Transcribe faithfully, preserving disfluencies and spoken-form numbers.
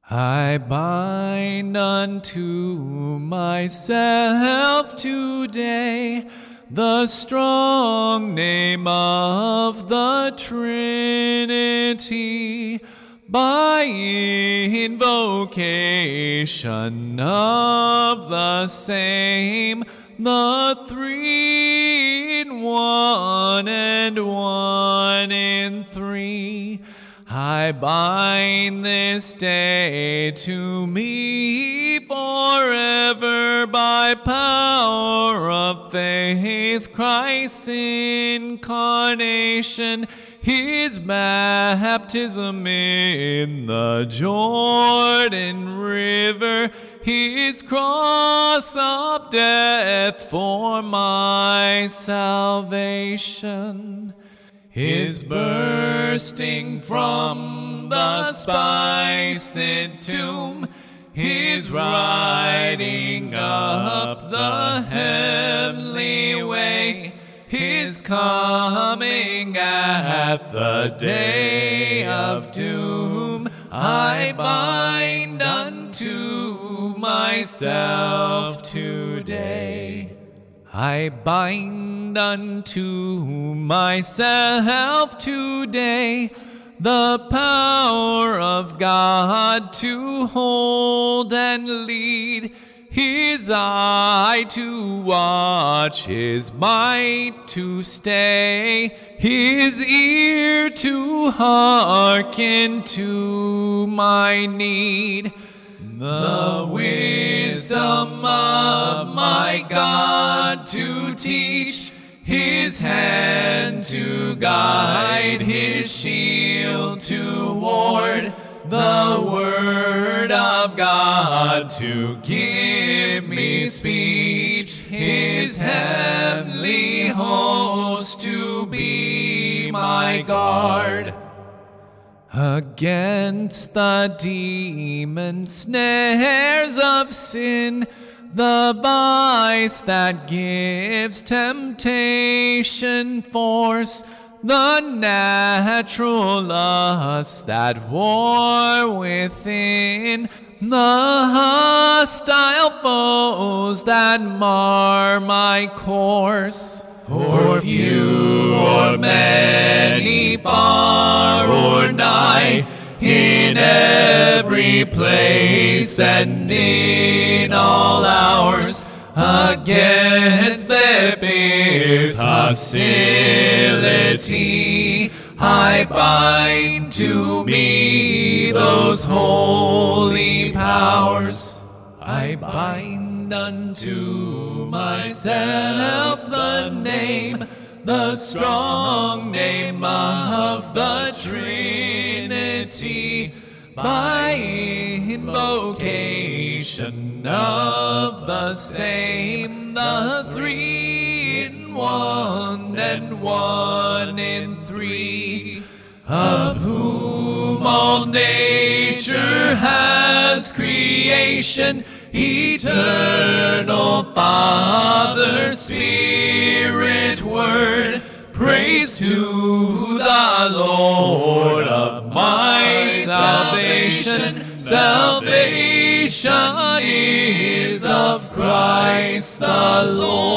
I bind unto myself today the strong name of the Trinity, by invocation of the same, the three in one and one in three. I bind this day to me forever by power of faith, Christ's incarnation, his baptism in the Jordan River, his cross of death for my salvation, his bursting from the spiced tomb, his riding up the heavenly way, his coming at the day of doom. I bind unto myself today. I bind unto myself today the power of God to hold and lead, his eye to watch, his might to stay, his ear to hearken to my need. The wisdom of my God to teach, his hand to guide, his shield to ward, the word of God to give me speech, his heavenly host to be my guard. Against the demon snares of sin, the vice that gives temptation force, the natural lusts that war within, the hostile foes that mar my course. Or few or many, far or nigh, in every place and in all hours, against them is hostility. I bind to me those holy powers. I bind unto myself the name, the strong name of the Trinity, by invocation of the same, the three in one and one in three, of whom all nature has creation, eternal Father, Spirit, Word, praise to the Lord of my salvation. Salvation is of Christ the Lord.